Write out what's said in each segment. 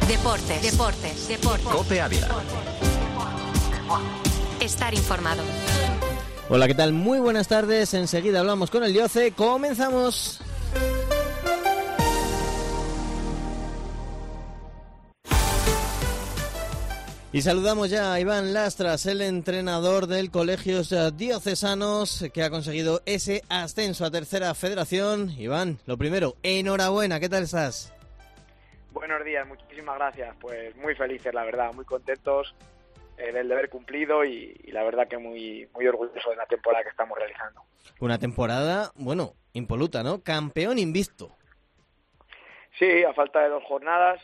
Deportes. COPE Ávila. Estar informado. Hola, ¿qué tal? Muy buenas tardes. Enseguida hablamos con el Dioce. ¡Comenzamos! Y saludamos ya a Iván Lastras, el entrenador del Colegios Diocesanos, que ha conseguido ese ascenso a Tercera Federación. Iván, lo primero, enhorabuena, ¿qué tal estás? Buenos días, muchísimas gracias. Pues muy felices, la verdad, muy contentos del deber cumplido y la verdad que muy orgulloso de la temporada que estamos realizando. Una temporada, bueno, impoluta, ¿no? Campeón invicto. Sí, a falta de 2 jornadas,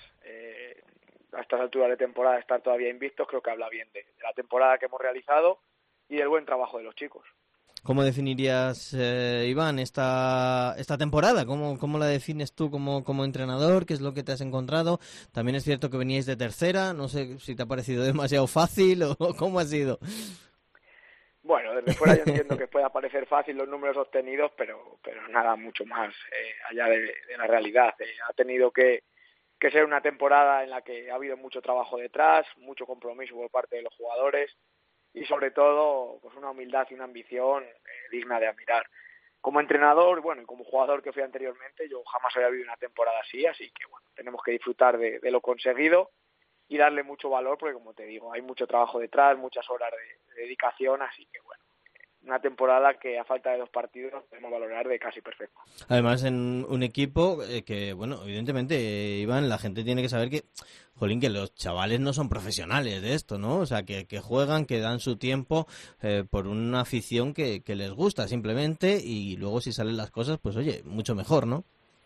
a estas alturas de temporada estar todavía invictos, creo que habla bien de la temporada que hemos realizado y del buen trabajo de los chicos. ¿Cómo definirías, Iván, esta temporada? ¿Cómo la defines tú como entrenador? ¿Qué es lo que te has encontrado? También es cierto que veníais de tercera, no sé si te ha parecido demasiado fácil o cómo ha sido. Bueno, desde fuera yo entiendo que pueda parecer fácil los números obtenidos, pero nada mucho más allá de la realidad. Ha tenido que ser una temporada en la que ha habido mucho trabajo detrás, mucho compromiso por parte de los jugadores y sobre todo pues una humildad y una ambición digna de admirar. Como entrenador, bueno, y como jugador que fui anteriormente, yo jamás había vivido una temporada así que bueno, tenemos que disfrutar de lo conseguido y darle mucho valor porque, como te digo, hay mucho trabajo detrás, muchas horas de dedicación, así que bueno, una temporada que a falta de 2 partidos podemos valorar de casi perfecta. Además, en un equipo que, bueno, evidentemente, Iván, la gente tiene que saber que, jolín, que los chavales no son profesionales de esto, ¿no? O sea, que juegan, que dan su tiempo por una afición que les gusta simplemente y luego si salen las cosas, pues oye, mucho mejor, ¿no?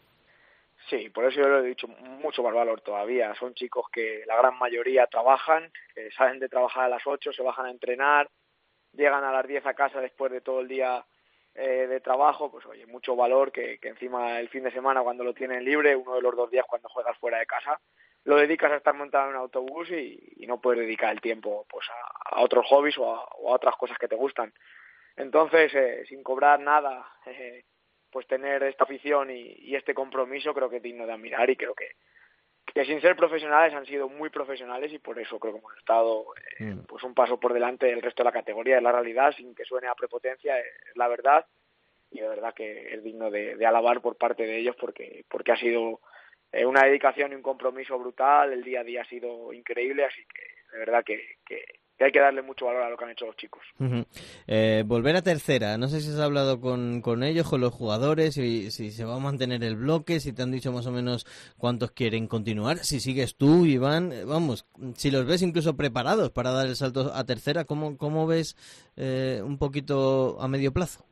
Sí, por eso yo lo he dicho, mucho más valor todavía. Son chicos que la gran mayoría trabajan, que salen de trabajar a las 8, se bajan a entrenar, llegan a las 10 a casa después de todo el día de trabajo, pues oye, mucho valor que encima el fin de semana cuando lo tienen libre, uno de los 2 días cuando juegas fuera de casa, lo dedicas a estar montado en un autobús y no puedes dedicar el tiempo pues a otros hobbies o a otras cosas que te gustan. Entonces, sin cobrar nada, pues tener esta afición y este compromiso creo que es digno de admirar y creo que sin ser profesionales han sido muy profesionales y por eso creo que hemos estado pues un paso por delante del resto de la categoría. Es la realidad, sin que suene a prepotencia, es la verdad y de verdad que es digno de alabar por parte de ellos porque ha sido una dedicación y un compromiso brutal. El día a día ha sido increíble, así que de verdad que hay que darle mucho valor a lo que han hecho los chicos. Uh-huh. Volver a tercera, no sé si has hablado con ellos, con los jugadores, si se va a mantener el bloque, si te han dicho más o menos cuántos quieren continuar, si sigues tú, Iván, vamos, si los ves incluso preparados para dar el salto a tercera, ¿cómo ves un poquito a medio plazo?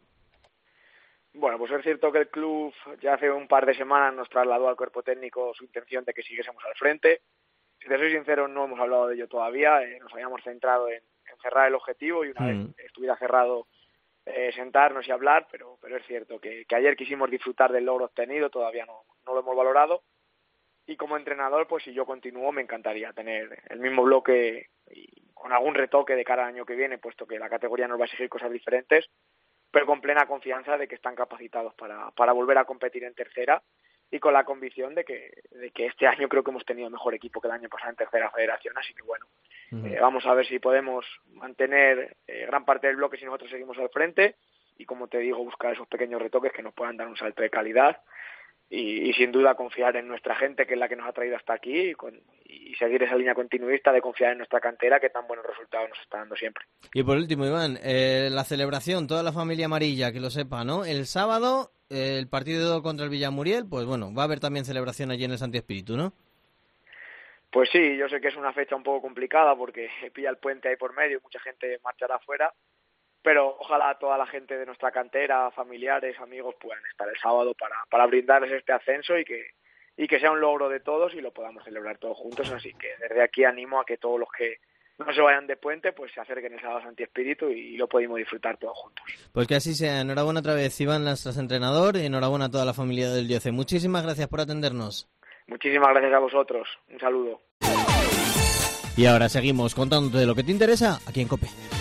Bueno, pues es cierto que el club ya hace un par de semanas nos trasladó al cuerpo técnico su intención de que siguiésemos al frente. Si te soy sincero, no hemos hablado de ello todavía, nos habíamos centrado en cerrar el objetivo y una vez estuviera cerrado sentarnos y hablar, pero es cierto que ayer quisimos disfrutar del logro obtenido, todavía no lo hemos valorado y como entrenador, pues si yo continúo me encantaría tener el mismo bloque y con algún retoque de cara al año que viene, puesto que la categoría nos va a exigir cosas diferentes, pero con plena confianza de que están capacitados para volver a competir en tercera y con la convicción de que este año creo que hemos tenido mejor equipo que el año pasado en Tercera Federación, así que bueno, vamos a ver si podemos mantener gran parte del bloque si nosotros seguimos al frente y como te digo, buscar esos pequeños retoques que nos puedan dar un salto de calidad y sin duda confiar en nuestra gente que es la que nos ha traído hasta aquí y seguir esa línea continuista de confiar en nuestra cantera que tan buenos resultados nos está dando siempre. Y por último, Iván, la celebración, toda la familia amarilla, que lo sepa, ¿no? El sábado, el partido contra el Villamuriel, pues bueno, va a haber también celebración allí en el Santi Espíritu, ¿no? Pues sí, yo sé que es una fecha un poco complicada porque pilla el puente ahí por medio y mucha gente marchará afuera, pero ojalá toda la gente de nuestra cantera, familiares, amigos, puedan estar el sábado para brindarles este ascenso y que sea un logro de todos y lo podamos celebrar todos juntos, así que desde aquí animo a que todos los que no se vayan de puente, pues se acerquen el sábado a Santi Espíritu y lo podemos disfrutar todos juntos. Pues que así sea. Enhorabuena otra vez, Iván Lastras, entrenador, y enhorabuena a toda la familia del Dioce. Muchísimas gracias por atendernos. Muchísimas gracias a vosotros. Un saludo. Y ahora seguimos contándote de lo que te interesa aquí en COPE.